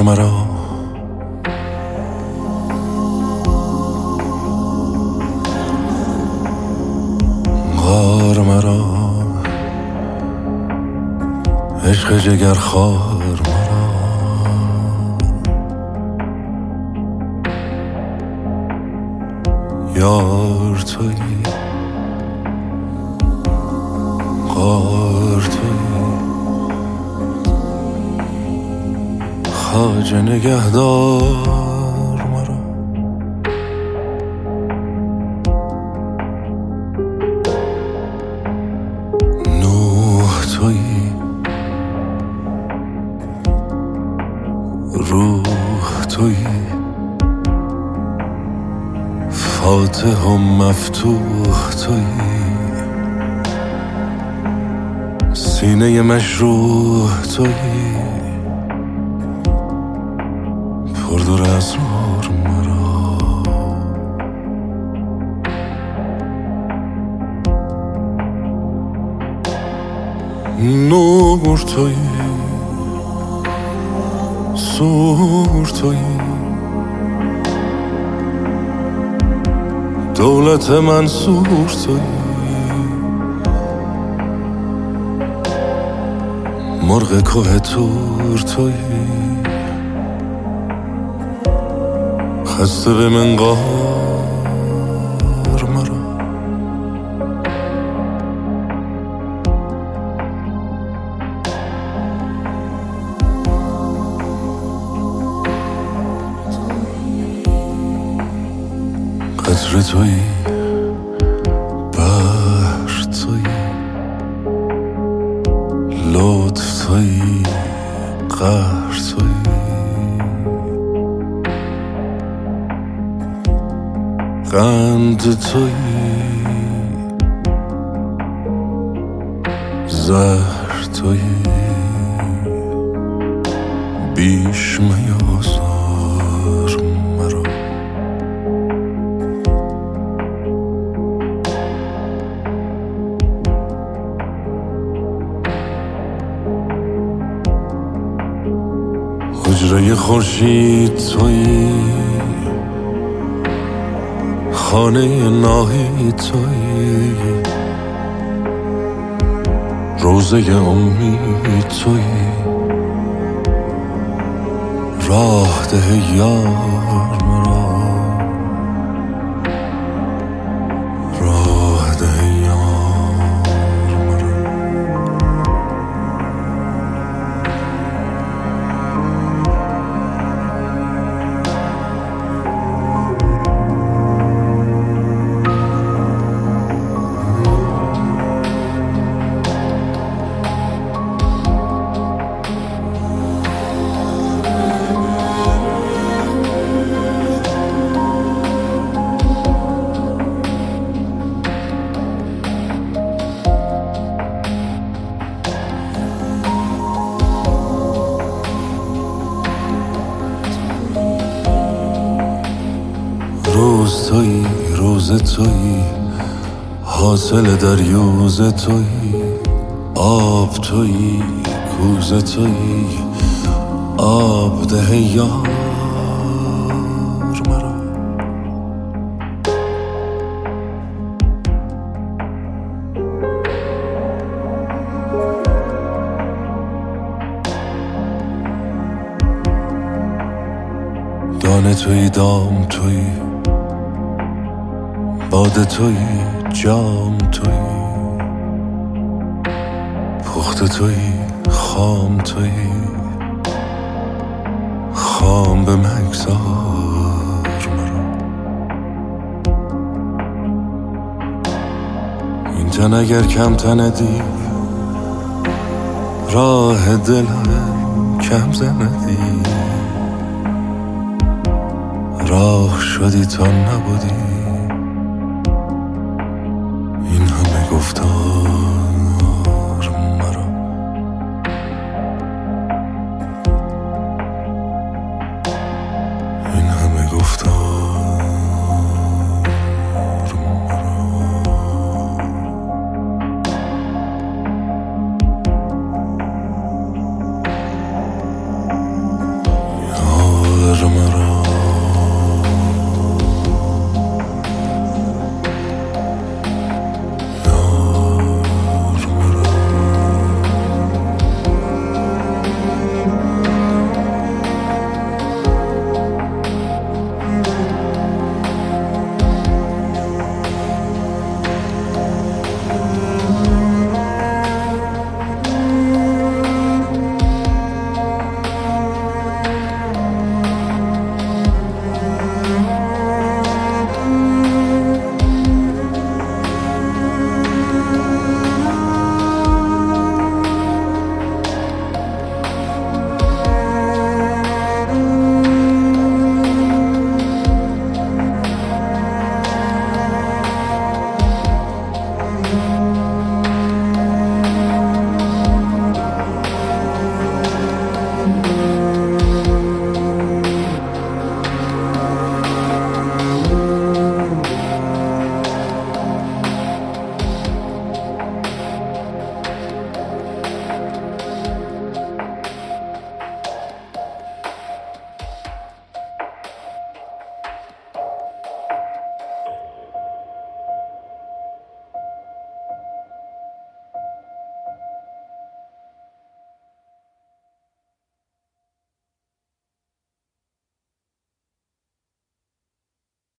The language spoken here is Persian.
مرا غار مرا عشق جگر خار مرا یار تویی غار تویی خواجه نگهدار مرا نوح تویی روح تویی فاتح و مفتوح تویی سینه مشروح تویی پردر اسرار مرا نور تویی سور تویی دولت منصور تویی مرغ کوه تور تویی خسته به منقار مرا قطره تویی بحر تویی لطف تویی قهر تویی قند تویی زهر تویی بیش میازار مرا حجره خورشید تویی خانه ناهی تویی روزه امید تویی راه ده یار مرا راه ده یار مرا روز تویی روز تویی حاصل دریوز تویی آب تویی کوزه تویی آب ده یار مرا دانه تویی دام تویی باده تویی جام تویی پخته تویی خام تویی خام به مگذار مرا این تن اگر کم تندی راه دلم کم زندی راه شدی تا نبودی این همه گفتار